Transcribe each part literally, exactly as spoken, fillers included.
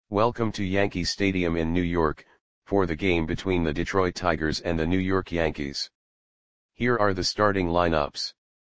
Welcome to Yankee Stadium in New York, for the game between the Detroit Tigers and the New York Yankees. Here are the starting lineups.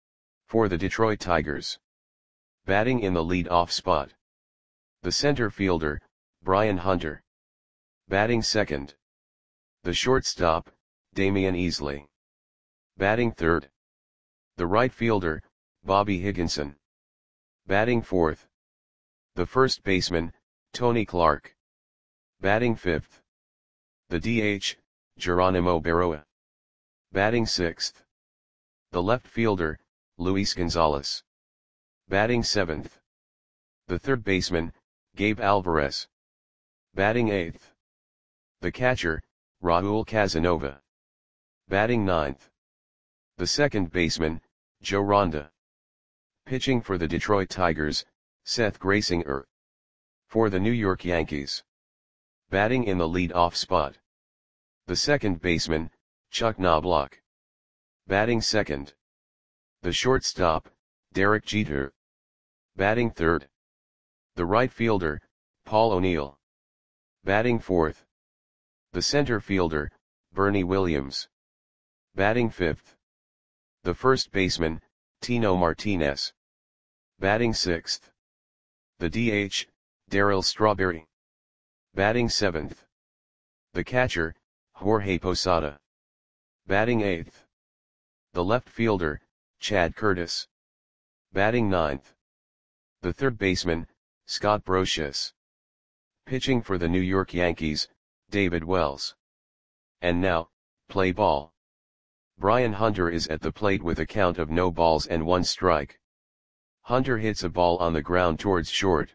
For the Detroit Tigers. Batting in the lead-off spot. The center fielder, Brian Hunter. Batting second. The shortstop, Damian Easley. Batting third. The right fielder, Bobby Higginson. Batting fourth. The first baseman, Tony Clark. Batting fifth. The D H, Geronimo Berroa. Batting sixth. The left fielder, Luis Gonzalez. Batting seventh. The third baseman, Gabe Alvarez. Batting eighth. The catcher, Raul Casanova. Batting ninth. The second baseman, Joe Ronda. Pitching for the Detroit Tigers, Seth Graysinger. For the New York Yankees. Batting in the lead-off spot. The second baseman, Chuck Knobloch. Batting second. The shortstop, Derek Jeter. Batting third. The right fielder, Paul O'Neill. Batting fourth. The center fielder, Bernie Williams. Batting fifth. The first baseman, Tino Martinez. Batting sixth. The D H, Darryl Strawberry. Batting seventh. The catcher, Jorge Posada. Batting eighth. The left fielder, Chad Curtis. Batting ninth. The third baseman, Scott Brosius. Pitching for the New York Yankees, David Wells. And now, play ball. Brian Hunter is at the plate with a count of no balls and one strike. Hunter hits a ball on the ground towards short.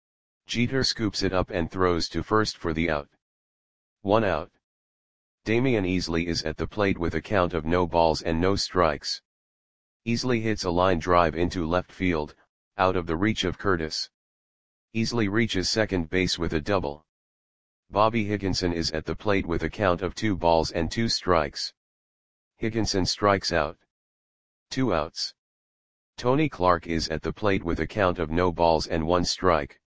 Jeter scoops it up and throws to first for the out. One out. Damian Easley is at the plate with a count of no balls and no strikes. Easley hits a line drive into left field, out of the reach of Curtis. Easley reaches second base with a double. Bobby Higginson is at the plate with a count of two balls and two strikes. Higginson strikes out. Two outs. Tony Clark is at the plate with a count of no balls and one strike.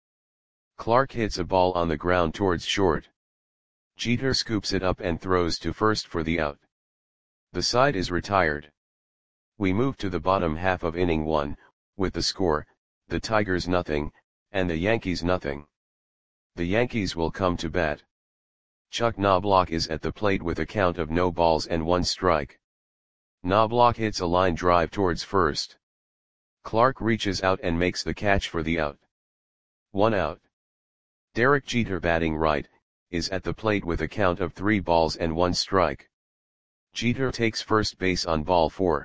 Clark hits a ball on the ground towards short. Jeter scoops it up and throws to first for the out. The side is retired. We move to the bottom half of inning one, with the score, the Tigers nothing, and the Yankees nothing. The Yankees will come to bat. Chuck Knobloch is at the plate with a count of no balls and one strike. Knobloch hits a line drive towards first. Clark reaches out and makes the catch for the out. One out. Derek Jeter, batting right, is at the plate with a count of three balls and one strike. Jeter takes first base on ball four.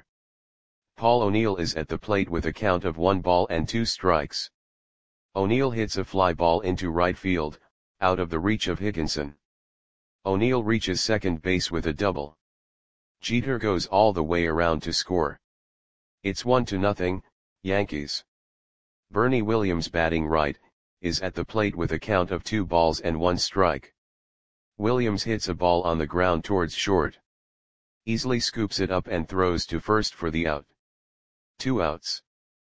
Paul O'Neill is at the plate with a count of one ball and two strikes. O'Neill hits a fly ball into right field, out of the reach of Higginson. O'Neill reaches second base with a double. Jeter goes all the way around to score. It's one to nothing, Yankees. Bernie Williams, batting right, is at the plate with a count of two balls and one strike. Williams hits a ball on the ground towards short. Easley scoops it up and throws to first for the out. Two outs.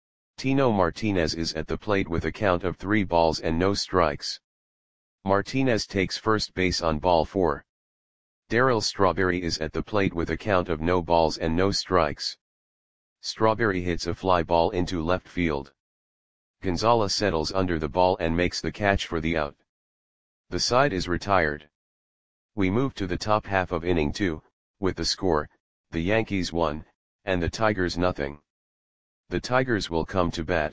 Tino Martinez is at the plate with a count of three balls and no strikes. Martinez takes first base on ball four. Darryl Strawberry is at the plate with a count of no balls and no strikes. Strawberry hits a fly ball into left field. Gonzalez settles under the ball and makes the catch for the out. The side is retired. We move to the top half of inning two, with the score, the Yankees one, and the Tigers nothing. The Tigers will come to bat.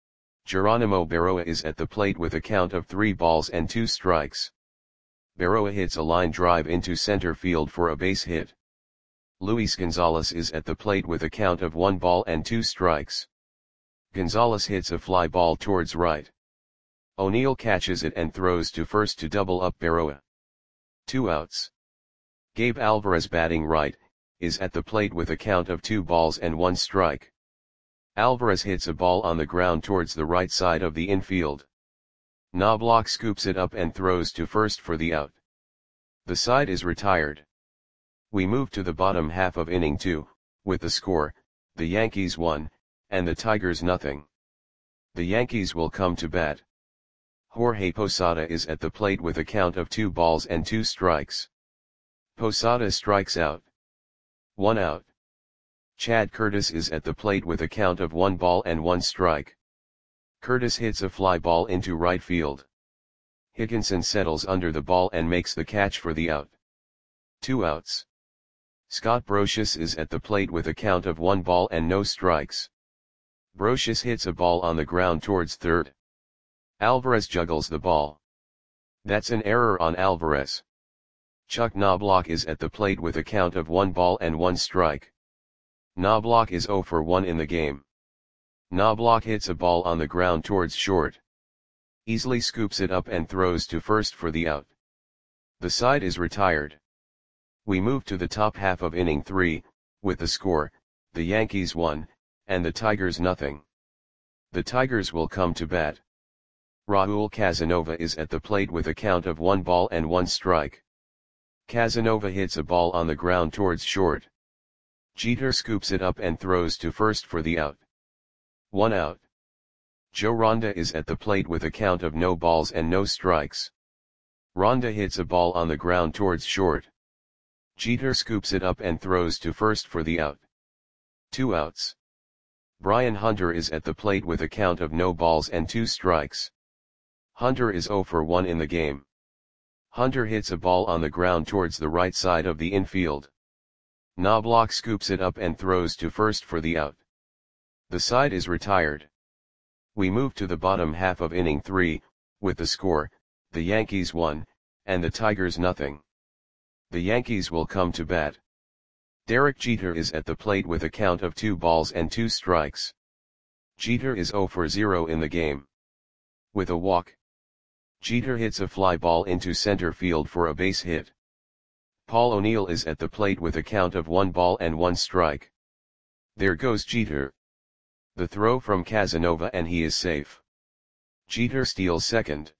Geronimo Berroa is at the plate with a count of three balls and two strikes. Berroa hits a line drive into center field for a base hit. Luis Gonzalez is at the plate with a count of one ball and two strikes. Gonzalez hits a fly ball towards right. O'Neill catches it and throws to first to double up Berroa. Two outs. Gabe Alvarez, batting right, is at the plate with a count of two balls and one strike. Alvarez hits a ball on the ground towards the right side of the infield. Knobloch scoops it up and throws to first for the out. The side is retired. We move to the bottom half of inning two, with the score, the Yankees one, and the Tigers nothing. The Yankees will come to bat. Jorge Posada is at the plate with a count of two balls and two strikes. Posada strikes out. One out. Chad Curtis is at the plate with a count of one ball and one strike. Curtis hits a fly ball into right field. Higginson settles under the ball and makes the catch for the out. Two outs. Scott Brosius is at the plate with a count of one ball and no strikes. Brosius hits a ball on the ground towards third. Alvarez juggles the ball. That's an error on Alvarez. Chuck Knobloch is at the plate with a count of one ball and one strike. Knobloch is zero for one in the game. Knobloch hits a ball on the ground towards short. Easily scoops it up and throws to first for the out. The side is retired. We move to the top half of inning three, with the score, the Yankees one, and the Tigers nothing. The Tigers will come to bat. Raul Casanova is at the plate with a count of one ball and one strike. Casanova hits a ball on the ground towards short. Jeter scoops it up and throws to first for the out. One out. Joe Ronda is at the plate with a count of no balls and no strikes. Ronda hits a ball on the ground towards short. Jeter scoops it up and throws to first for the out. Two outs. Brian Hunter is at the plate with a count of no balls and two strikes. Hunter is zero for one in the game. Hunter hits a ball on the ground towards the right side of the infield. Knobloch scoops it up and throws to first for the out. The side is retired. We move to the bottom half of inning three, with the score, the Yankees one, and the Tigers nothing. The Yankees will come to bat. Derek Jeter is at the plate with a count of two balls and two strikes. Jeter is zero for zero in the game. With a walk, Jeter hits a fly ball into center field for a base hit. Paul O'Neill is at the plate with a count of one ball and one strike. There goes Jeter. The throw from Casanova and he is safe. Jeter steals second.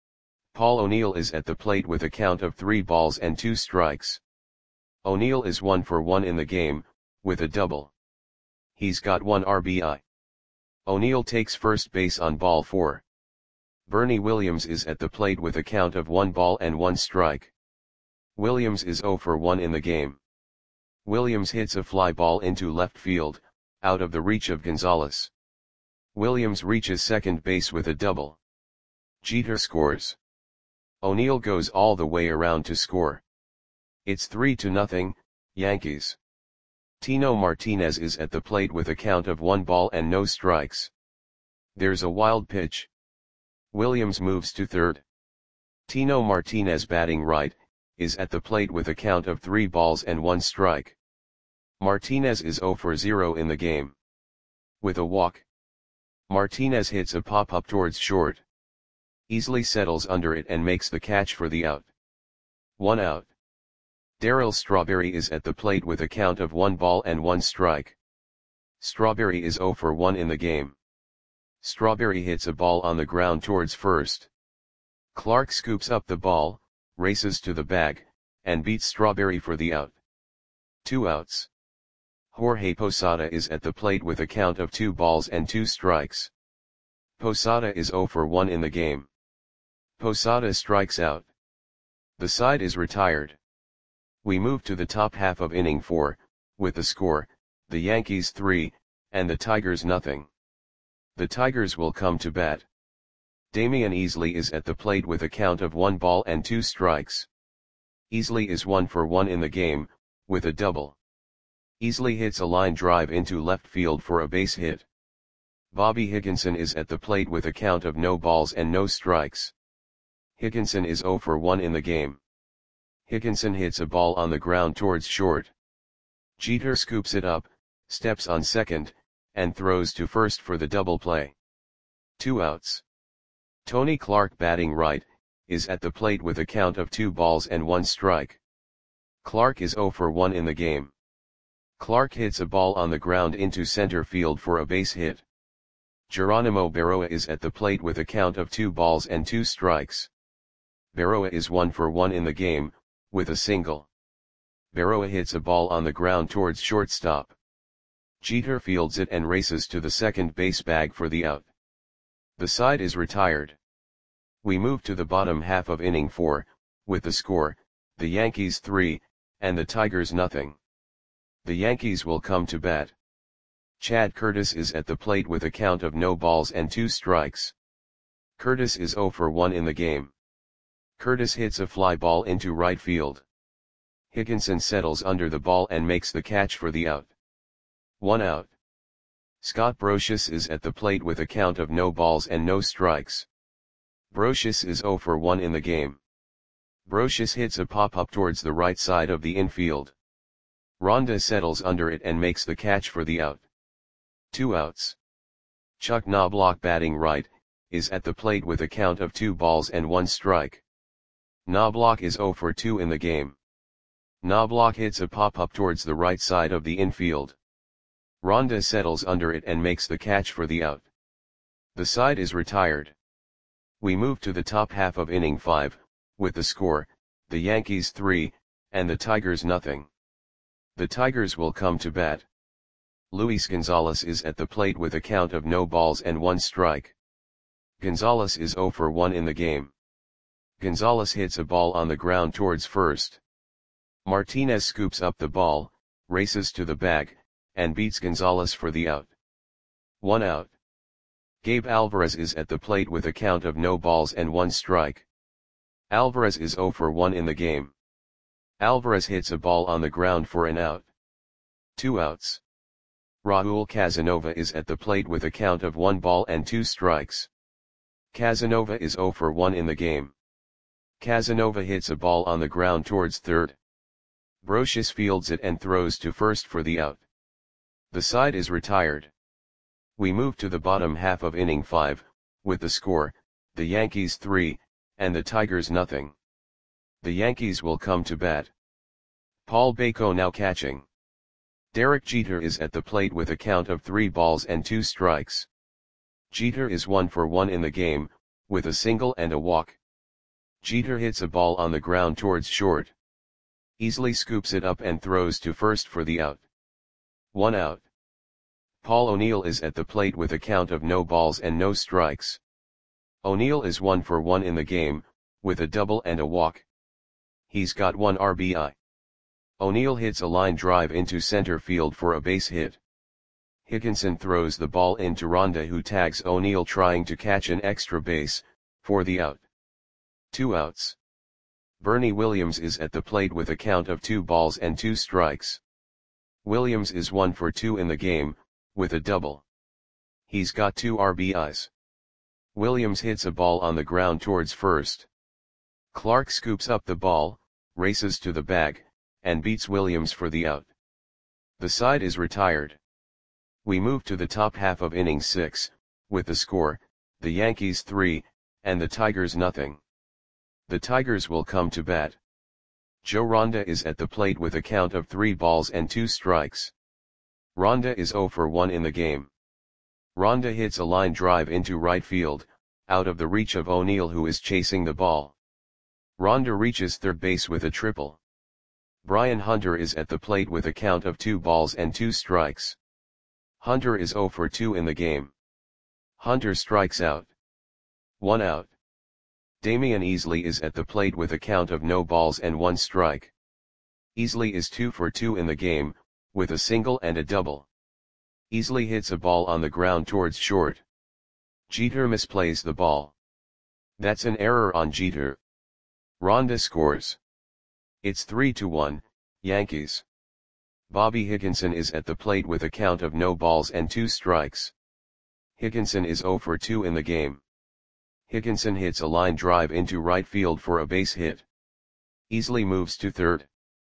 Paul O'Neill is at the plate with a count of three balls and two strikes. O'Neill is one for one in the game, with a double. He's got one R B I. O'Neill takes first base on ball four. Bernie Williams is at the plate with a count of one ball and one strike. Williams is zero for one in the game. Williams hits a fly ball into left field, out of the reach of Gonzalez. Williams reaches second base with a double. Jeter scores. O'Neill goes all the way around to score. It's three to nothing, Yankees. Tino Martinez is at the plate with a count of one ball and no strikes. There's a wild pitch. Williams moves to third. Tino Martinez, batting right, is at the plate with a count of three balls and one strike. Martinez is zero for zero in the game. With a walk, Martinez hits a pop-up towards short. Easily settles under it and makes the catch for the out. One out. Darryl Strawberry is at the plate with a count of one ball and one strike. Strawberry is zero for one in the game. Strawberry hits a ball on the ground towards first. Clark scoops up the ball, races to the bag, and beats Strawberry for the out. Two outs. Jorge Posada is at the plate with a count of two balls and two strikes. Posada is zero for one in the game. Posada strikes out. The side is retired. We move to the top half of inning four, with the score, the Yankees three, and the Tigers nothing. The Tigers will come to bat. Damian Easley is at the plate with a count of one ball and two strikes. Easley is one for one in the game, with a double. Easley hits a line drive into left field for a base hit. Bobby Higginson is at the plate with a count of no balls and no strikes. Higginson is zero for one in the game. Higginson hits a ball on the ground towards short. Jeter scoops it up, steps on second, and throws to first for the double play. Two outs. Tony Clark, batting right, is at the plate with a count of two balls and one strike. Clark is zero for one in the game. Clark hits a ball on the ground into center field for a base hit. Geronimo Berroa is at the plate with a count of two balls and two strikes. Berroa is one for one in the game, with a single. Berroa hits a ball on the ground towards shortstop. Jeter fields it and races to the second base bag for the out. The side is retired. We move to the bottom half of inning four, with the score, the Yankees three, and the Tigers nothing. The Yankees will come to bat. Chad Curtis is at the plate with a count of no balls and two strikes. Curtis is oh for one in the game. Curtis hits a fly ball into right field. Higginson settles under the ball and makes the catch for the out. One out. Scott Brosius is at the plate with a count of no balls and no strikes. Brosius is oh for one in the game. Brosius hits a pop-up towards the right side of the infield. Ronda settles under it and makes the catch for the out. Two outs. Chuck Knobloch, batting right, is at the plate with a count of two balls and one strike. Knobloch is oh for two in the game. Knobloch hits a pop-up towards the right side of the infield. Ronda settles under it and makes the catch for the out. The side is retired. We move to the top half of inning five, with the score, the Yankees three, and the Tigers nothing. The Tigers will come to bat. Luis Gonzalez is at the plate with a count of no balls and one strike. Gonzalez is oh for one in the game. Gonzalez hits a ball on the ground towards first. Martinez scoops up the ball, races to the bag, and beats Gonzalez for the out. One out. Gabe Alvarez is at the plate with a count of no balls and one strike. Alvarez is oh for one in the game. Alvarez hits a ball on the ground for an out. Two outs. Raul Casanova is at the plate with a count of one ball and two strikes. Casanova is oh for one in the game. Casanova hits a ball on the ground towards third. Brosius fields it and throws to first for the out. The side is retired. We move to the bottom half of inning five, with the score, the Yankees three, and the Tigers nothing. The Yankees will come to bat. Paul Bako now catching. Derek Jeter is at the plate with a count of three balls and two strikes. Jeter is one for one in the game, with a single and a walk. Jeter hits a ball on the ground towards short. Easily scoops it up and throws to first for the out. One out. Paul O'Neill is at the plate with a count of no balls and no strikes. O'Neill is one for one in the game, with a double and a walk. He's got one R B I. O'Neill hits a line drive into center field for a base hit. Higginson throws the ball into Ronda, who tags O'Neill trying to catch an extra base, for the out. Two outs. Bernie Williams is at the plate with a count of two balls and two strikes. Williams is one for two in the game, with a double. He's got two R B Is. Williams hits a ball on the ground towards first. Clark scoops up the ball, races to the bag, and beats Williams for the out. The side is retired. We move to the top half of inning six, with the score, the Yankees three, and the Tigers nothing. The Tigers will come to bat. Joe Ronda is at the plate with a count of three balls and two strikes. Ronda is oh for one in the game. Ronda hits a line drive into right field, out of the reach of O'Neill, who is chasing the ball. Ronda reaches third base with a triple. Brian Hunter is at the plate with a count of two balls and two strikes. Hunter is oh for two in the game. Hunter strikes out. One out. Damian Easley is at the plate with a count of no balls and one strike. Easley is two for two in the game, with a single and a double. Easley hits a ball on the ground towards short. Jeter misplays the ball. That's an error on Jeter. Ronda scores. It's three to one, Yankees. Bobby Higginson is at the plate with a count of no balls and two strikes. Higginson is oh for two in the game. Higginson hits a line drive into right field for a base hit. Easley moves to third.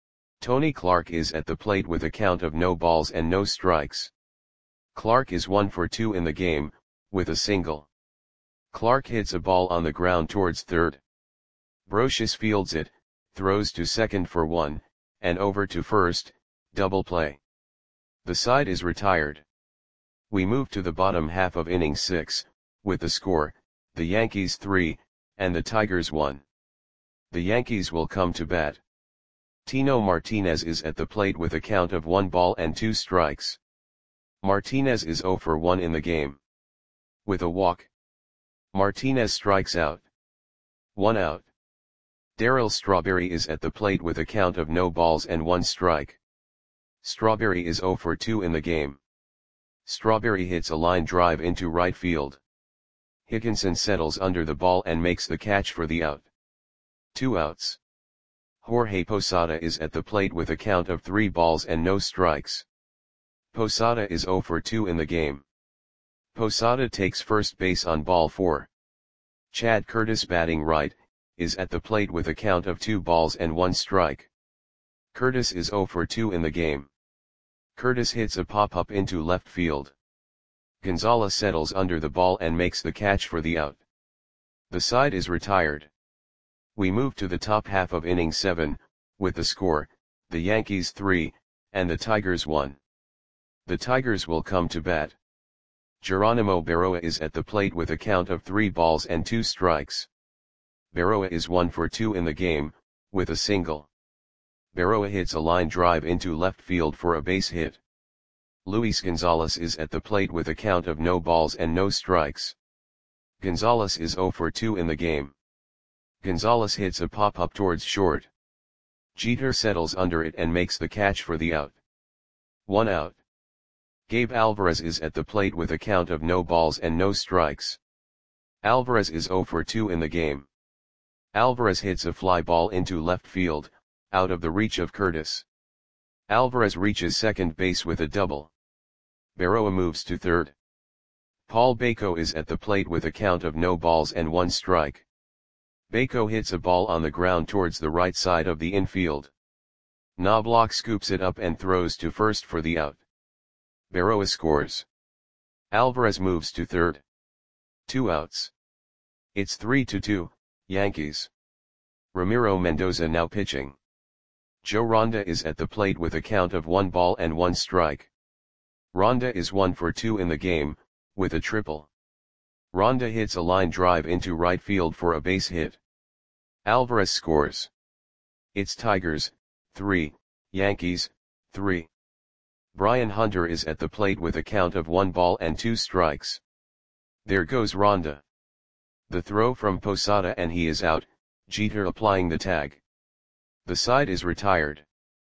Tony Clark is at the plate with a count of no balls and no strikes. Clark is one for two in the game, with a single. Clark hits a ball on the ground towards third. Brosius fields it, throws to second for one, and over to first, double play. The side is retired. We move to the bottom half of inning six, with the score, the Yankees three, and the Tigers one. The Yankees will come to bat. Tino Martinez is at the plate with a count of one ball and two strikes. Martinez is oh for one in the game. With a walk. Martinez strikes out. One out. Darryl Strawberry is at the plate with a count of no balls and one strike. Strawberry is zero for two in the game. Strawberry hits a line drive into right field. Higginson settles under the ball and makes the catch for the out. Two outs. Jorge Posada is at the plate with a count of three balls and no strikes. Posada is zero for two in the game. Posada takes first base on ball four. Chad Curtis, batting right, is at the plate with a count of two balls and one strike. Curtis is zero for two in the game. Curtis hits a pop-up into left field. Gonzalez settles under the ball and makes the catch for the out. The side is retired. We move to the top half of inning seven, with the score, the Yankees three, and the Tigers one. The Tigers will come to bat. Geronimo Berroa is at the plate with a count of three balls and two strikes. Berroa is one for two in the game, with a single. Berroa hits a line drive into left field for a base hit. Luis Gonzalez is at the plate with a count of no balls and no strikes. Gonzalez is zero for two in the game. Gonzalez hits a pop-up towards short. Jeter settles under it and makes the catch for the out. One out. Gabe Alvarez is at the plate with a count of no balls and no strikes. Alvarez is zero for two in the game. Alvarez hits a fly ball into left field, out of the reach of Curtis. Alvarez reaches second base with a double. Berroa moves to third. Paul Baco is at the plate with a count of no balls and one strike. Baco hits a ball on the ground towards the right side of the infield. Knobloch scoops it up and throws to first for the out. Berroa scores. Alvarez moves to third. Two outs. It's three to two, Yankees. Ramiro Mendoza now pitching. Joe Ronda is at the plate with a count of one ball and one strike. Ronda is one for two in the game, with a triple. Ronda hits a line drive into right field for a base hit. Alvarez scores. It's Tigers, three, Yankees, three. Brian Hunter is at the plate with a count of one ball and two strikes. There goes Ronda. The throw from Posada and he is out, Jeter applying the tag. The side is retired.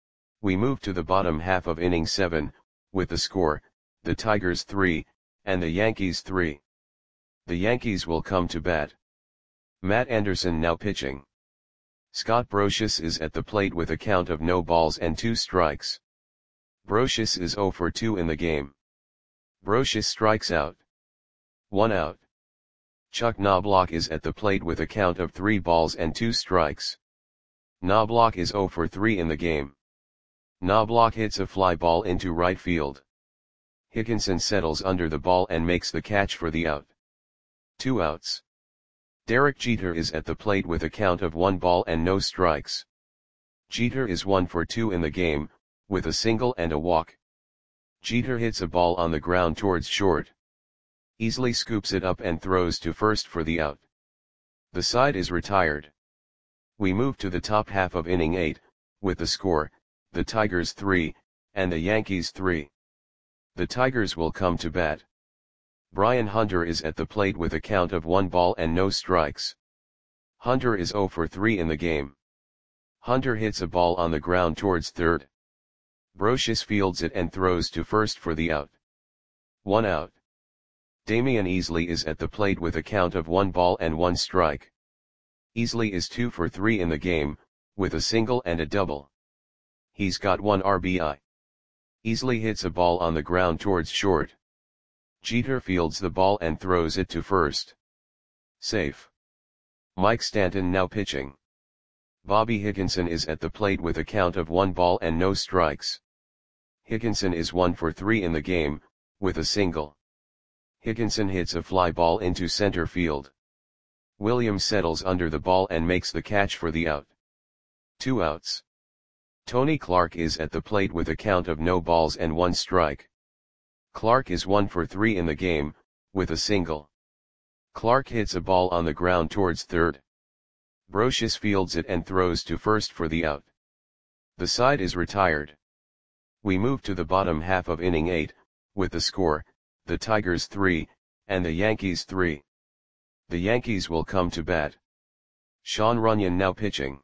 We move to the bottom half of inning seven, with the score, the Tigers three, and the Yankees three. The Yankees will come to bat. Matt Anderson now pitching. Scott Brosius is at the plate with a count of no balls and two strikes. Brosius is zero for two in the game. Brosius strikes out. One out. Chuck Knobloch is at the plate with a count of three balls and two strikes. Knobloch is zero for three in the game. Knobloch hits a fly ball into right field. Higginson settles under the ball and makes the catch for the out. Two outs. Derek Jeter is at the plate with a count of one ball and no strikes. Jeter is one for two in the game, with a single and a walk. Jeter hits a ball on the ground towards short. Easily scoops it up and throws to first for the out. The side is retired. We move to the top half of inning eight, with the score, the Tigers three, and the Yankees three. The Tigers will come to bat. Brian Hunter is at the plate with a count of one ball and no strikes. Hunter is zero for three in the game. Hunter hits a ball on the ground towards third. Brosius fields it and throws to first for the out. One out. Damian Easley is at the plate with a count of one ball and one strike. Easley is two for three in the game, with a single and a double. He's got one R B I. Easley hits a ball on the ground towards short. Jeter fields the ball and throws it to first. Safe. Mike Stanton now pitching. Bobby Higginson is at the plate with a count of one ball and no strikes. Higginson is one for three in the game, with a single. Higginson hits a fly ball into center field. Williams settles under the ball and makes the catch for the out. Two outs. Tony Clark is at the plate with a count of no balls and one strike. Clark is one for three in the game, with a single. Clark hits a ball on the ground towards third. Brosius fields it and throws to first for the out. The side is retired. We move to the bottom half of inning eight, with the score, the Tigers three, and the Yankees three. The Yankees will come to bat. Sean Runyon now pitching.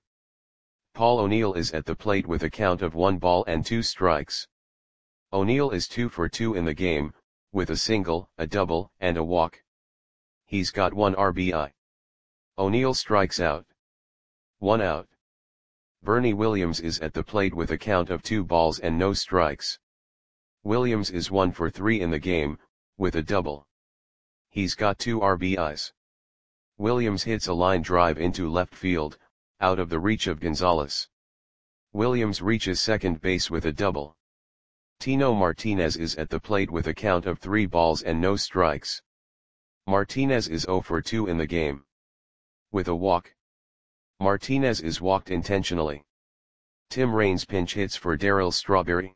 Paul O'Neill is at the plate with a count of one ball and two strikes. O'Neill is two for two in the game, with a single, a double, and a walk. He's got one R B I. O'Neill strikes out. One out. Bernie Williams is at the plate with a count of two balls and no strikes. Williams is one for three in the game, with a double. He's got two R B Is. Williams hits a line drive into left field, out of the reach of Gonzalez. Williams reaches second base with a double. Tino Martinez is at the plate with a count of three balls and no strikes. Martinez is zero for two in the game. With a walk. Martinez is walked intentionally. Tim Raines pinch hits for Darryl Strawberry.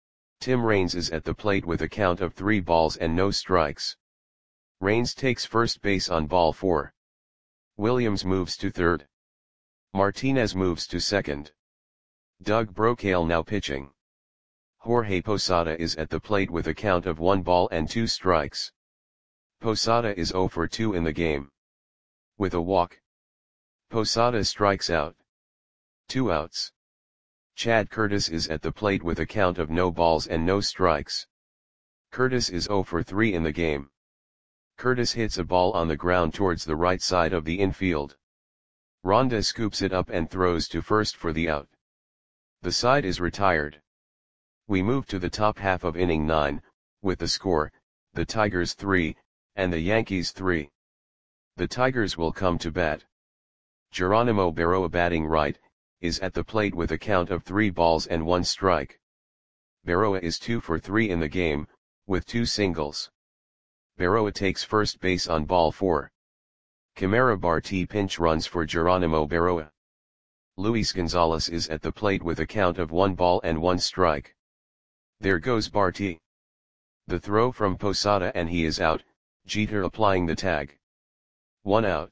Tim Raines is at the plate with a count of three balls and no strikes. Raines takes first base on ball four. Williams moves to third. Martinez moves to second. Doug Brocail now pitching. Jorge Posada is at the plate with a count of one ball and two strikes. Posada is zero for two in the game. With a walk. Posada strikes out. Two outs. Chad Curtis is at the plate with a count of no balls and no strikes. Curtis is zero for three in the game. Curtis hits a ball on the ground towards the right side of the infield. Ronda scoops it up and throws to first for the out. The side is retired. We move to the top half of inning nine, with the score, the Tigers three, and the Yankees three. The Tigers will come to bat. Geronimo Berroa batting right, is at the plate with a count of three balls and one strike. Berroa is two for three in the game, with two singles. Berroa takes first base on ball four. Camara Barti pinch runs for Geronimo Berroa. Luis Gonzalez is at the plate with a count of one ball and one strike. There goes Barti. The throw from Posada and he is out, Jeter applying the tag. One out.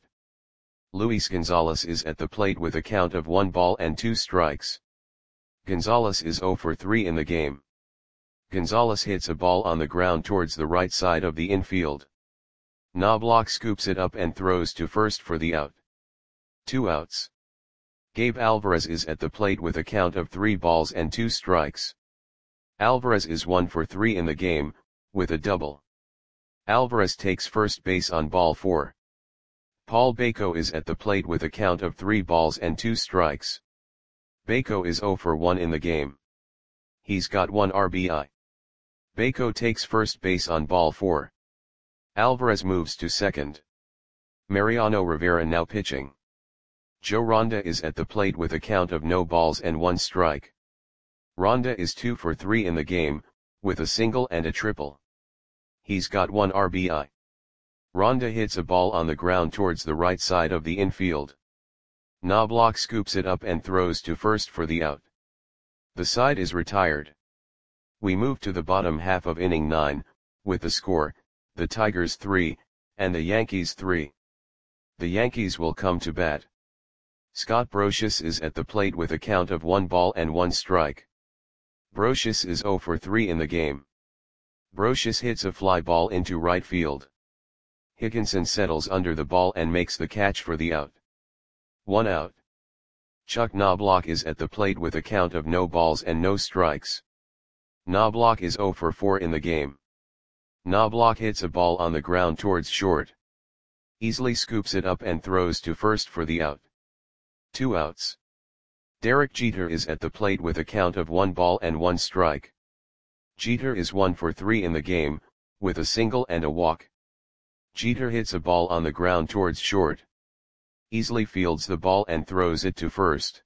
Luis Gonzalez is at the plate with a count of one ball and two strikes. Gonzalez is zero for three in the game. Gonzalez hits a ball on the ground towards the right side of the infield. Knobloch scoops it up and throws to first for the out. Two outs. Gabe Alvarez is at the plate with a count of three balls and two strikes. Alvarez is one for three in the game, with a double. Alvarez takes first base on ball four. Paul Bako is at the plate with a count of three balls and two strikes. Bako is zero for one in the game. He's got one R B I. Bako takes first base on ball four. Alvarez moves to second. Mariano Rivera now pitching. Joe Ronda is at the plate with a count of no balls and one strike. Ronda is two for three in the game, with a single and a triple. He's got one R B I. Ronda hits a ball on the ground towards the right side of the infield. Knobloch scoops it up and throws to first for the out. The side is retired. We move to the bottom half of inning nine, with the score, the Tigers three, and the Yankees three. The Yankees will come to bat. Scott Brosius is at the plate with a count of one ball and one strike. Brosius is zero for three in the game. Brosius hits a fly ball into right field. Higginson settles under the ball and makes the catch for the out. One out. Chuck Knobloch is at the plate with a count of no balls and no strikes. Knobloch is zero for four in the game. Knobloch hits a ball on the ground towards short. Easily scoops it up and throws to first for the out. Two outs. Derek Jeter is at the plate with a count of one ball and one strike. Jeter is one for three in the game, with a single and a walk. Jeter hits a ball on the ground towards short. Easily fields the ball and throws it to first.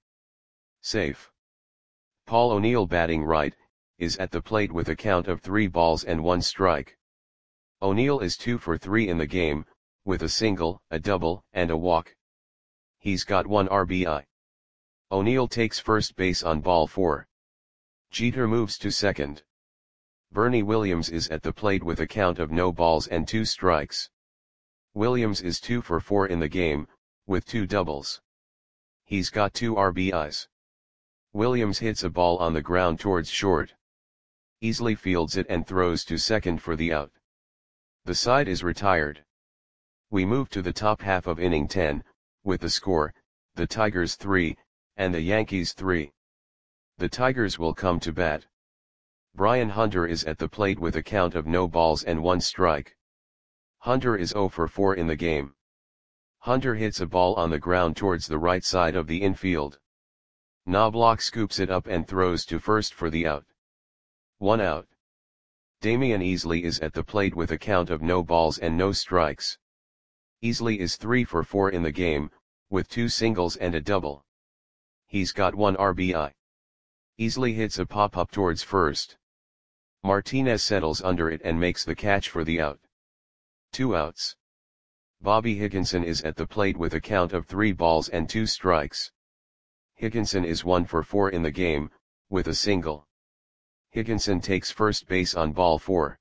Safe. Paul O'Neill batting right, is at the plate with a count of three balls and one strike. O'Neill is two for three in the game, with a single, a double, and a walk. He's got one R B I. O'Neill takes first base on ball four. Jeter moves to second. Bernie Williams is at the plate with a count of no balls and two strikes. Williams is two for four in the game, with two doubles. He's got two R B Is. Williams hits a ball on the ground towards short. Easily fields it and throws to second for the out. The side is retired. We move to the top half of inning ten, with the score, the Tigers three, and the Yankees three. The Tigers will come to bat. Brian Hunter is at the plate with a count of no balls and one strike. Hunter is zero for four in the game. Hunter hits a ball on the ground towards the right side of the infield. Knobloch scoops it up and throws to first for the out. One out. Damian Easley is at the plate with a count of no balls and no strikes. Easley is three for four in the game, with two singles and a double. He's got one R B I. Easley hits a pop-up towards first. Martinez settles under it and makes the catch for the out. Two outs. Bobby Higginson is at the plate with a count of three balls and two strikes. Higginson is one for four in the game, with a single. Higginson takes first base on ball four.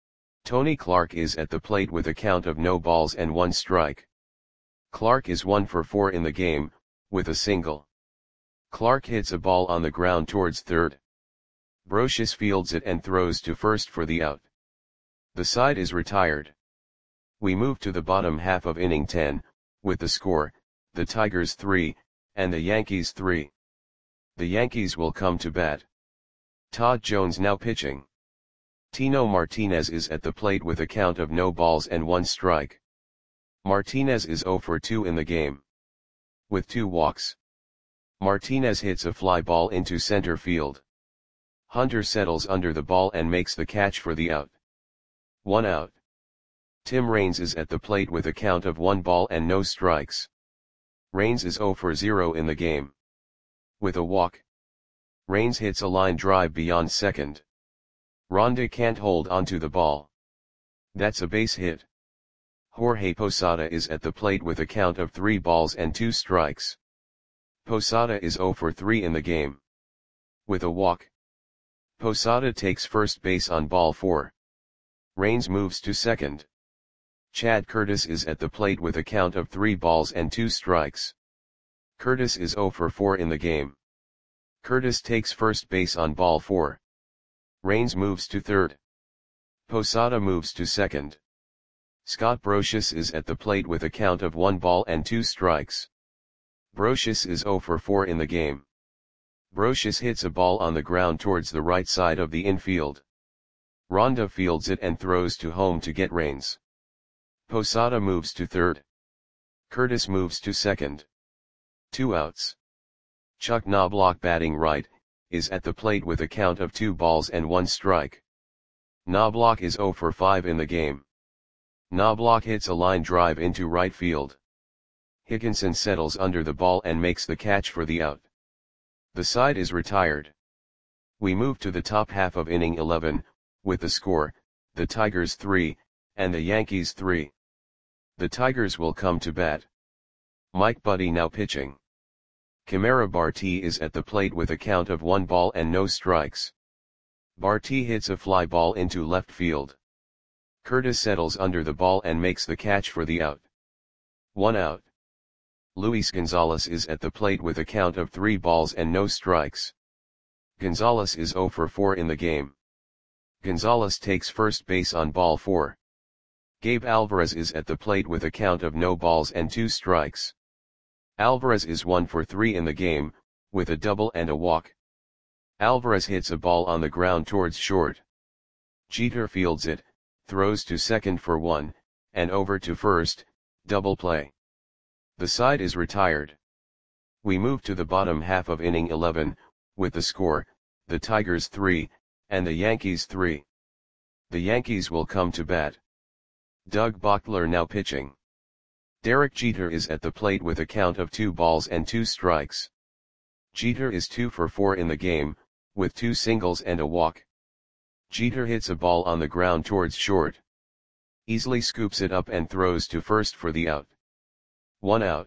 Tony Clark is at the plate with a count of no balls and one strike. Clark is one for four in the game, with a single. Clark hits a ball on the ground towards third. Brocious fields it and throws to first for the out. The side is retired. We move to the bottom half of inning ten, with the score, the Tigers three, and the Yankees three. The Yankees will come to bat. Todd Jones now pitching. Tino Martinez is at the plate with a count of no balls and one strike. Martinez is zero for two in the game. With two walks. Martinez hits a fly ball into center field. Hunter settles under the ball and makes the catch for the out. One out. Tim Raines is at the plate with a count of one ball and no strikes. Raines is zero for zero in the game. With a walk. Raines hits a line drive beyond second. Ronda can't hold onto the ball. That's a base hit. Jorge Posada is at the plate with a count of three balls and two strikes. Posada is zero for three in the game. With a walk. Posada takes first base on ball four. Raines moves to second. Chad Curtis is at the plate with a count of three balls and two strikes. Curtis is zero for four in the game. Curtis takes first base on ball four. Raines moves to third. Posada moves to second. Scott Brocious is at the plate with a count of one ball and two strikes. Brocious is zero for four in the game. Brocious hits a ball on the ground towards the right side of the infield. Ronda fields it and throws to home to get Raines. Posada moves to third. Curtis moves to second. Two outs. Chuck Knobloch batting right, is at the plate with a count of two balls and one strike. Knobloch is zero for five in the game. Knobloch hits a line drive into right field. Higginson settles under the ball and makes the catch for the out. The side is retired. We move to the top half of inning eleven, with the score, the Tigers three, and the Yankees three. The Tigers will come to bat. Mike Buddie now pitching. Kamara Barti is at the plate with a count of one ball and no strikes. Barti hits a fly ball into left field. Curtis settles under the ball and makes the catch for the out. One out. Luis Gonzalez is at the plate with a count of three balls and no strikes. Gonzalez is zero for four in the game. Gonzalez takes first base on ball four. Gabe Alvarez is at the plate with a count of no balls and two strikes. Alvarez is one for three in the game, with a double and a walk. Alvarez hits a ball on the ground towards short. Jeter fields it, throws to second for one, and over to first, double play. The side is retired. We move to the bottom half of inning eleven, with the score, the Tigers three, and the Yankees three. The Yankees will come to bat. Doug Bochtler now pitching. Derek Jeter is at the plate with a count of two balls and two strikes. Jeter is two for four in the game, with two singles and a walk. Jeter hits a ball on the ground towards short. Easley scoops it up and throws to first for the out. One out.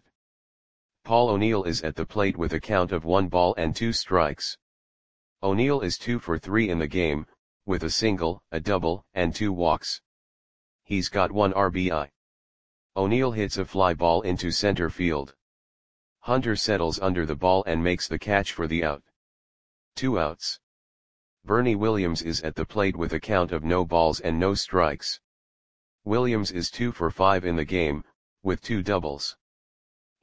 Paul O'Neill is at the plate with a count of one ball and two strikes. O'Neill is two for three in the game, with a single, a double, and two walks. He's got one R B I. O'Neill hits a fly ball into center field. Hunter settles under the ball and makes the catch for the out. Two outs. Bernie Williams is at the plate with a count of no balls and no strikes. Williams is two for five in the game, with two doubles.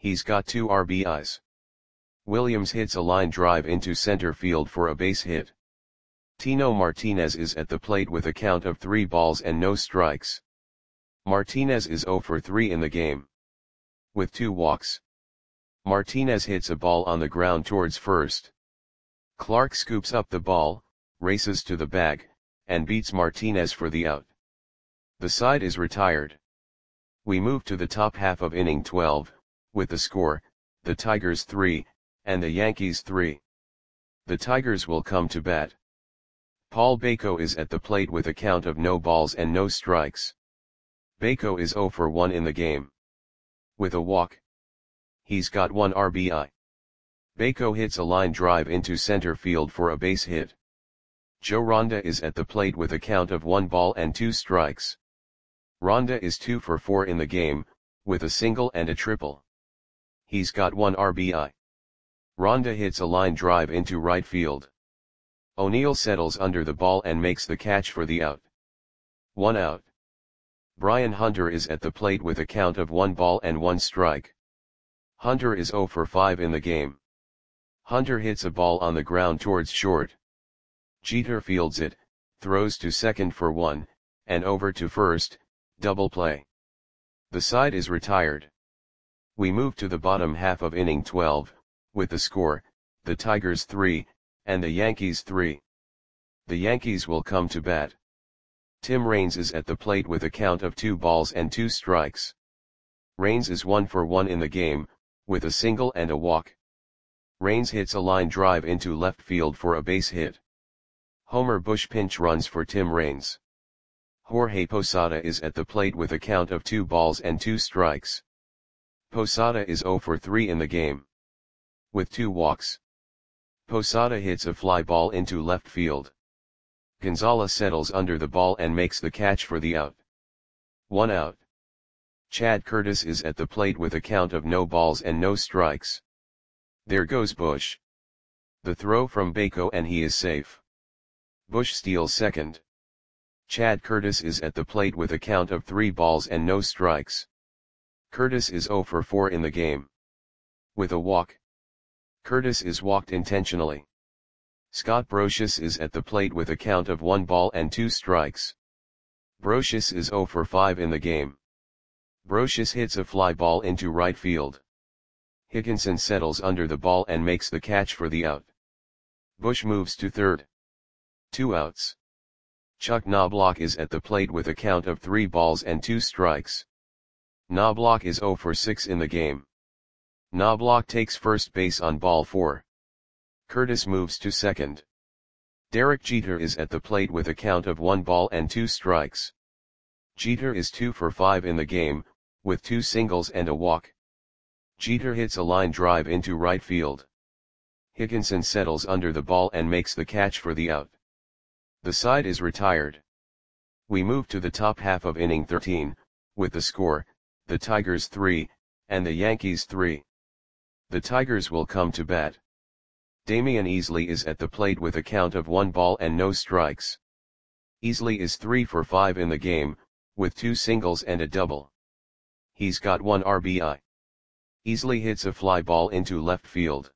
He's got two R B Is. Williams hits a line drive into center field for a base hit. Tino Martinez is at the plate with a count of three balls and no strikes. Martinez is zero for three in the game, with two walks. Martinez hits a ball on the ground towards first. Clark scoops up the ball, races to the bag, and beats Martinez for the out. The side is retired. We move to the top half of inning twelve, with the score, the Tigers three, and the Yankees three. The Tigers will come to bat. Paul Bako is at the plate with a count of no balls and no strikes. Bako is zero for one in the game, with a walk. He's got one R B I. Bako hits a line drive into center field for a base hit. Joe Ronda is at the plate with a count of one ball and two strikes. Ronda is two for four in the game, with a single and a triple. He's got one R B I. Ronda hits a line drive into right field. O'Neill settles under the ball and makes the catch for the out. One out. Brian Hunter is at the plate with a count of one ball and one strike. Hunter is zero for five in the game. Hunter hits a ball on the ground towards short. Jeter fields it, throws to second for one, and over to first, double play. The side is retired. We move to the bottom half of inning twelve, with the score, the Tigers three, and the Yankees three. The Yankees will come to bat. Tim Raines is at the plate with a count of two balls and two strikes. Raines is one for one in the game, with a single and a walk. Raines hits a line drive into left field for a base hit. Homer Bush pinch runs for Tim Raines. Jorge Posada is at the plate with a count of two balls and two strikes. Posada is zero for three in the game, with two walks. Posada hits a fly ball into left field. Gonzalez settles under the ball and makes the catch for the out. One out. Chad Curtis is at the plate with a count of no balls and no strikes. There goes Bush. The throw from Bako and he is safe. Bush steals second. Chad Curtis is at the plate with a count of three balls and no strikes. Curtis is zero for four in the game, with a walk. Curtis is walked intentionally. Scott Brosius is at the plate with a count of one ball and two strikes. Brosius is zero for five in the game. Brosius hits a fly ball into right field. Higginson settles under the ball and makes the catch for the out. Bush moves to third. Two outs. Chuck Knobloch is at the plate with a count of three balls and two strikes. Knobloch is zero for six in the game. Knobloch takes first base on ball four. Curtis moves to second. Derek Jeter is at the plate with a count of one ball and two strikes. Jeter is two for five in the game, with two singles and a walk. Jeter hits a line drive into right field. Higginson settles under the ball and makes the catch for the out. The side is retired. We move to the top half of inning thirteen, with the score, the Tigers three, and the Yankees three. The Tigers will come to bat. Damian Easley is at the plate with a count of one ball and no strikes. Easley is three for five in the game, with two singles and a double. He's got one R B I. Easley hits a fly ball into left field.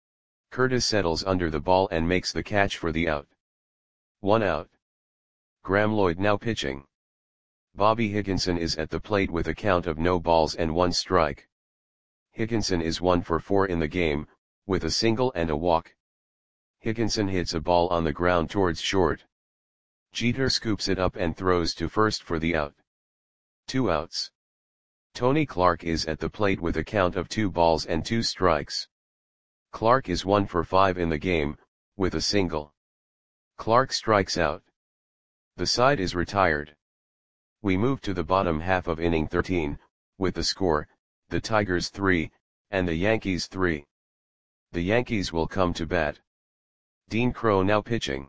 Curtis settles under the ball and makes the catch for the out. One out. Graeme Lloyd now pitching. Bobby Higginson is at the plate with a count of no balls and one strike. Higginson is one for four in the game, with a single and a walk. Higginson hits a ball on the ground towards short. Jeter scoops it up and throws to first for the out. Two outs. Tony Clark is at the plate with a count of two balls and two strikes. Clark is one for five in the game, with a single. Clark strikes out. The side is retired. We move to the bottom half of inning thirteen, with the score, the Tigers three, and the Yankees three. The Yankees will come to bat. Dean Crow now pitching.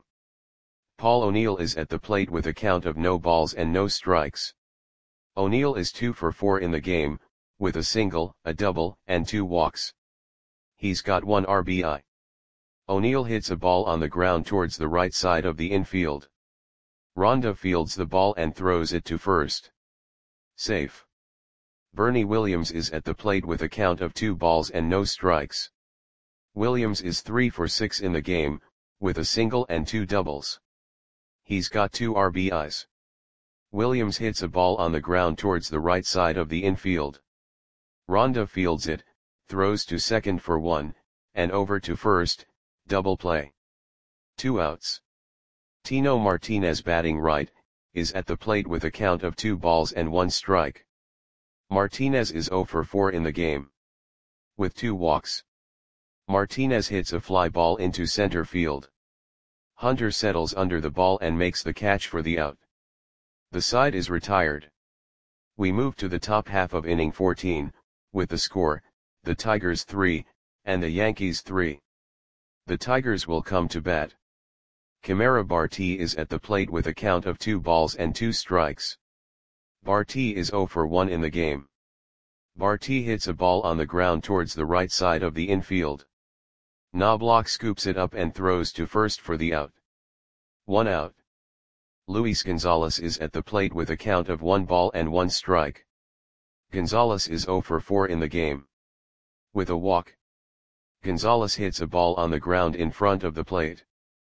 Paul O'Neill is at the plate with a count of no balls and no strikes. O'Neill is two for four in the game, with a single, a double, and two walks. He's got one R B I. O'Neill hits a ball on the ground towards the right side of the infield. Ronda fields the ball and throws it to first. Safe. Bernie Williams is at the plate with a count of two balls and no strikes. Williams is three for six in the game, with a single and two doubles. He's got two R B Is. Williams hits a ball on the ground towards the right side of the infield. Ronda fields it, throws to second for one, and over to first, double play. Two outs. Tino Martinez, batting right, is at the plate with a count of two balls and one strike. Martinez is zero for four in the game. With two walks. Martinez hits a fly ball into center field. Hunter settles under the ball and makes the catch for the out. The side is retired. We move to the top half of inning fourteen, with the score, the Tigers three, and the Yankees three. The Tigers will come to bat. Kamara Barti is at the plate with a count of two balls and two strikes. Barti is zero for one in the game. Barti hits a ball on the ground towards the right side of the infield. Knobloch scoops it up and throws to first for the out. One out. Luis Gonzalez is at the plate with a count of one ball and one strike. Gonzalez is zero for four in the game. With a walk. Gonzalez hits a ball on the ground in front of the plate.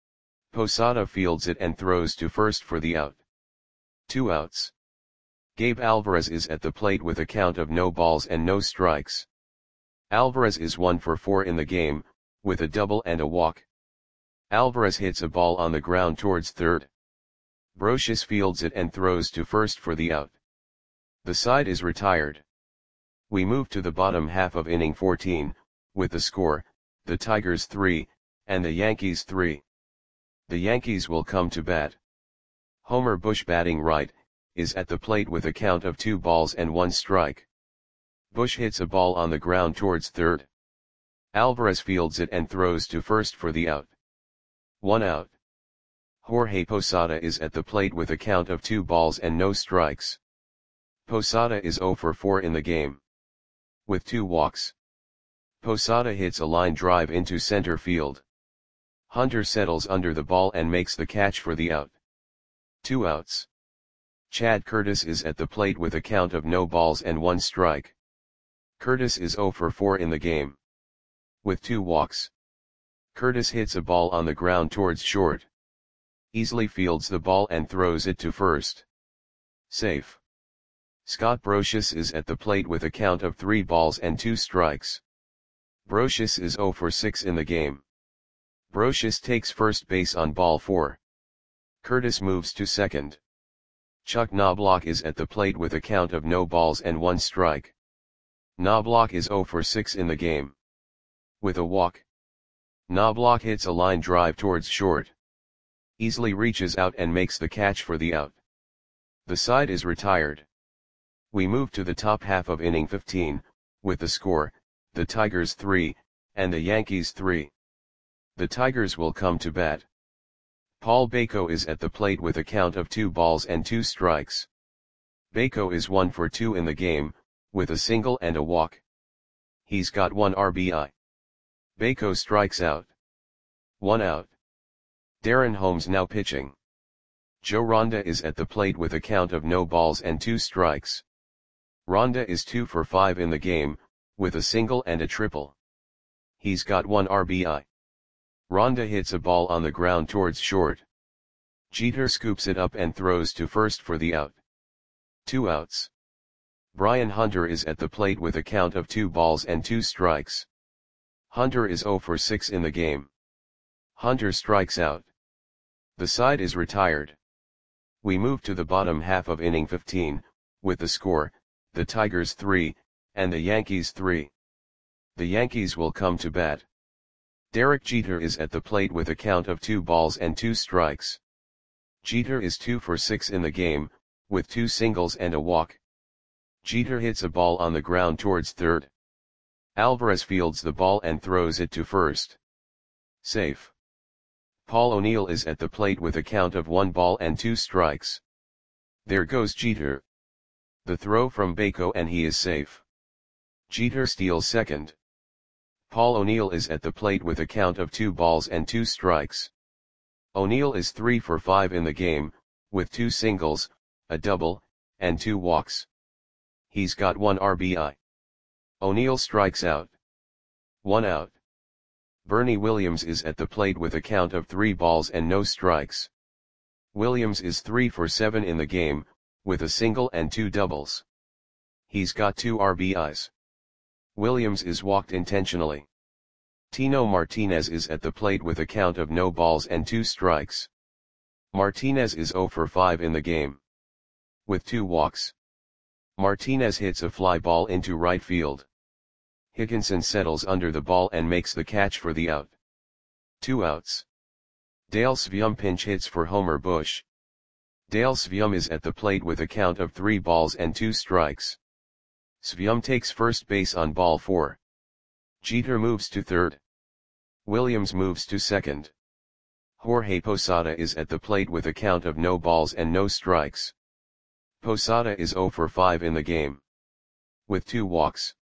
Posada fields it and throws to first for the out. Two outs. Gabe Alvarez is at the plate with a count of no balls and no strikes. Alvarez is one for four in the game, with a double and a walk. Alvarez hits a ball on the ground towards third. Brocious fields it and throws to first for the out. The side is retired. We move to the bottom half of inning fourteen, with the score, the Tigers three, and the Yankees three. The Yankees will come to bat. Homer Bush, batting right, is at the plate with a count of two balls and one strike. Bush hits a ball on the ground towards third. Alvarez fields it and throws to first for the out. One out. Jorge Posada is at the plate with a count of two balls and no strikes. Posada is zero for four in the game. With two walks. Posada hits a line drive into center field. Hunter settles under the ball and makes the catch for the out. Two outs. Chad Curtis is at the plate with a count of no balls and one strike. Curtis is zero for four in the game. With two walks. Curtis hits a ball on the ground towards short. Easily fields the ball and throws it to first. Safe. Scott Brocious is at the plate with a count of three balls and two strikes. Brocious is zero for six in the game. Brocious takes first base on ball four. Curtis moves to second. Chuck Knobloch is at the plate with a count of no balls and one strike. Knobloch is zero for six in the game. With a walk. Knobloch hits a line drive towards short. Easily reaches out and makes the catch for the out. The side is retired. We move to the top half of inning fifteen, with the score, the Tigers three, and the Yankees three. The Tigers will come to bat. Paul Bako is at the plate with a count of two balls and two strikes. Bako is one for two in the game, with a single and a walk. He's got one R B I. Bako strikes out. One out. Darren Holmes now pitching. Joe Ronda is at the plate with a count of no balls and two strikes. Ronda is two for five in the game, with a single and a triple. He's got one R B I. Ronda hits a ball on the ground towards short. Jeter scoops it up and throws to first for the out. Two outs. Brian Hunter is at the plate with a count of two balls and two strikes. Hunter is zero for six in the game. Hunter strikes out. The side is retired. We move to the bottom half of inning fifteen, with the score, the Tigers three, and the Yankees three. The Yankees will come to bat. Derek Jeter is at the plate with a count of two balls and two strikes. Jeter is two for six in the game, with two singles and a walk. Jeter hits a ball on the ground towards third. Alvarez fields the ball and throws it to first. Safe. Paul O'Neill is at the plate with a count of one ball and two strikes. There goes Jeter. The throw from Bako and he is safe. Jeter steals second. Paul O'Neill is at the plate with a count of two balls and two strikes. O'Neill is three for five in the game, with two singles, a double, and two walks. He's got one R B I. O'Neill strikes out. One out. Bernie Williams is at the plate with a count of three balls and no strikes. Williams is three for seven in the game, with a single and two doubles. He's got two R B Is. Williams is walked intentionally. Tino Martinez is at the plate with a count of no balls and two strikes. Martinez is zero for five in the game, with two walks. Martinez hits a fly ball into right field. Higginson settles under the ball and makes the catch for the out. Two outs. Dale Svium pinch hits for Homer Bush. Dale Svium is at the plate with a count of three balls and two strikes. Svium takes first base on ball four. Jeter moves to third. Williams moves to second. Jorge Posada is at the plate with a count of no balls and no strikes. Posada is zero for five in the game, with two walks.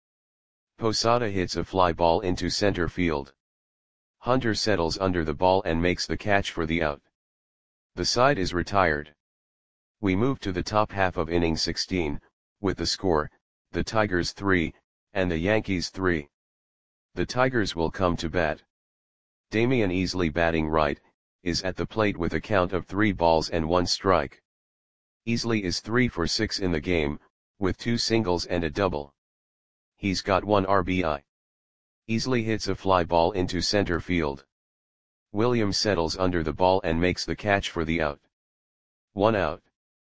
Posada hits a fly ball into center field. Hunter settles under the ball and makes the catch for the out. The side is retired. We move to the top half of inning sixteen, with the score, the Tigers three, and the Yankees three. The Tigers will come to bat. Damian Easley, batting right, is at the plate with a count of three balls and one strike. Easley is three for six in the game, with two singles and a double. He's got one R B I. Easley hits a fly ball into center field. Williams settles under the ball and makes the catch for the out. One out.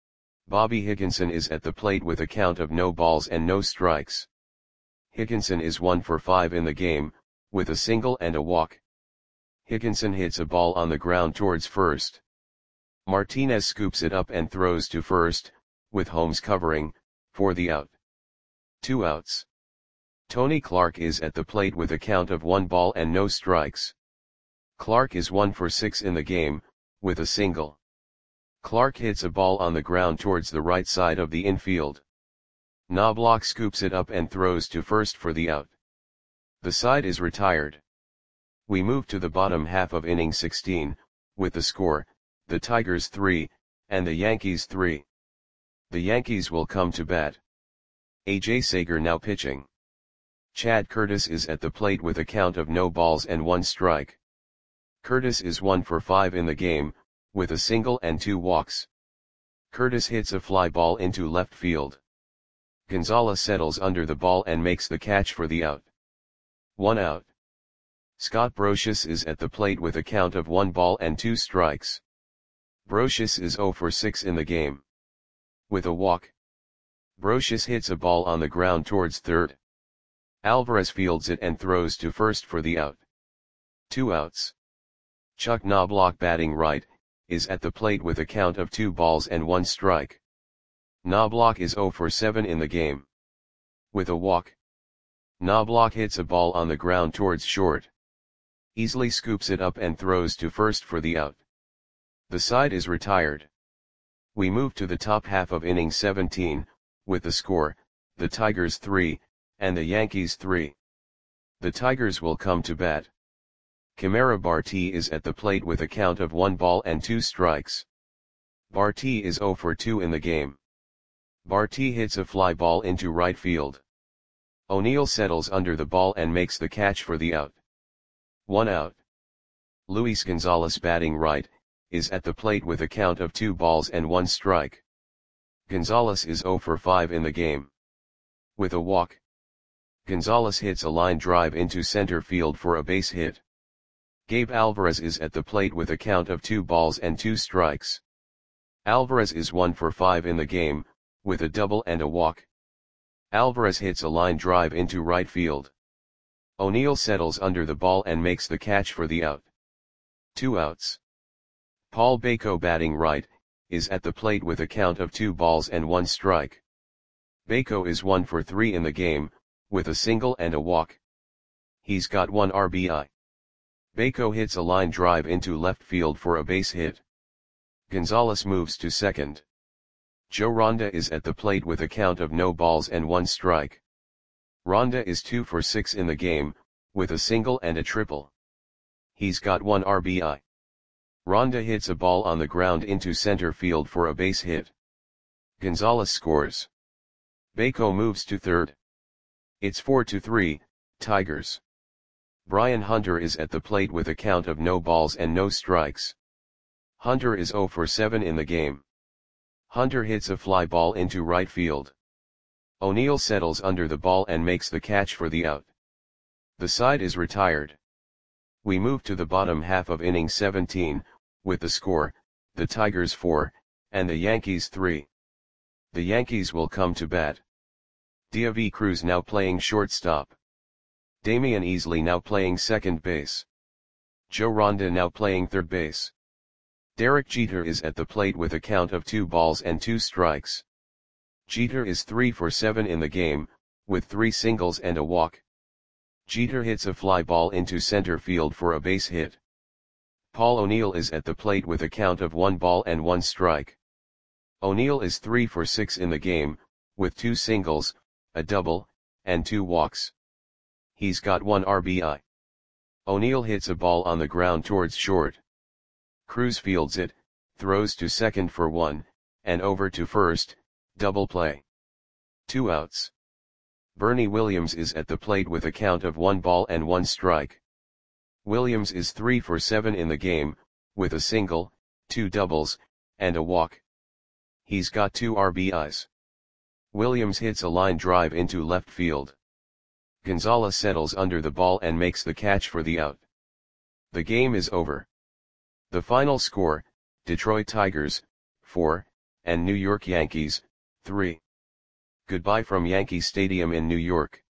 Bobby Higginson is at the plate with a count of no balls and no strikes. Higginson is one for five in the game, with a single and a walk. Higginson hits a ball on the ground towards first. Martinez scoops it up and throws to first, with Holmes covering, for the out. Two outs. Tony Clark is at the plate with a count of one ball and no strikes. Clark is one for six in the game, with a single. Clark hits a ball on the ground towards the right side of the infield. Knobloch scoops it up and throws to first for the out. The side is retired. We move to the bottom half of inning sixteen, with the score, the Tigers three, and the Yankees three. The Yankees will come to bat. A J Sager now pitching. Chad Curtis is at the plate with a count of no balls and one strike. Curtis is one for five in the game, with a single and two walks. Curtis hits a fly ball into left field. Gonzalez settles under the ball and makes the catch for the out. One out. Scott Brosius is at the plate with a count of one ball and two strikes. Brosius is zero for six in the game, with a walk. Brosius hits a ball on the ground towards third. Alvarez fields it and throws to first for the out. Two outs. Chuck Knobloch, batting right, is at the plate with a count of two balls and one strike. Knobloch is zero for seven in the game, with a walk. Knobloch hits a ball on the ground towards short. Easley scoops it up and throws to first for the out. The side is retired. We move to the top half of inning seventeen, with the score, the Tigers three, and the Yankees three. The Tigers will come to bat. Kamara Barti is at the plate with a count of one ball and two strikes. Barti is zero for two in the game. Barti hits a fly ball into right field. O'Neill settles under the ball and makes the catch for the out. One out. Luis Gonzalez, batting right, is at the plate with a count of two balls and one strike. Gonzalez is zero for five in the game, with a walk. Gonzalez hits a line drive into center field for a base hit. Gabe Alvarez is at the plate with a count of two balls and two strikes. Alvarez is one for five in the game, with a double and a walk. Alvarez hits a line drive into right field. O'Neill settles under the ball and makes the catch for the out. Two outs. Paul Bako, batting right, is at the plate with a count of two balls and one strike. Bako is one for three in the game, with a single and a walk. He's got one R B I. Bako hits a line drive into left field for a base hit. Gonzalez moves to second. Joe Ronda is at the plate with a count of no balls and one strike. Ronda is two for six in the game, with a single and a triple. He's got one R B I. Ronda hits a ball on the ground into center field for a base hit. Gonzalez scores. Baco moves to third. It's four to three, Tigers. Brian Hunter is at the plate with a count of no balls and no strikes. Hunter is zero for seven in the game. Hunter hits a fly ball into right field. O'Neill settles under the ball and makes the catch for the out. The side is retired. We move to the bottom half of inning seventeen, with the score, the Tigers four, and the Yankees three. The Yankees will come to bat. Diavy Cruz now playing shortstop. Damian Easley now playing second base. Joe Ronda now playing third base. Derek Jeter is at the plate with a count of two balls and two strikes. Jeter is three for seven in the game, with three singles and a walk. Jeter hits a fly ball into center field for a base hit. Paul O'Neill is at the plate with a count of one ball and one strike. O'Neill is three for six in the game, with two singles, a double, and two walks. He's got one R B I. O'Neill hits a ball on the ground towards short. Cruz fields it, throws to second for one, and over to first, double play. Two outs. Bernie Williams is at the plate with a count of one ball and one strike. Williams is three for seven in the game, with a single, two doubles, and a walk. He's got two R B Is. Williams hits a line drive into left field. Gonzalez settles under the ball and makes the catch for the out. The game is over. The final score, Detroit Tigers, four, and New York Yankees, three. Goodbye from Yankee Stadium in New York.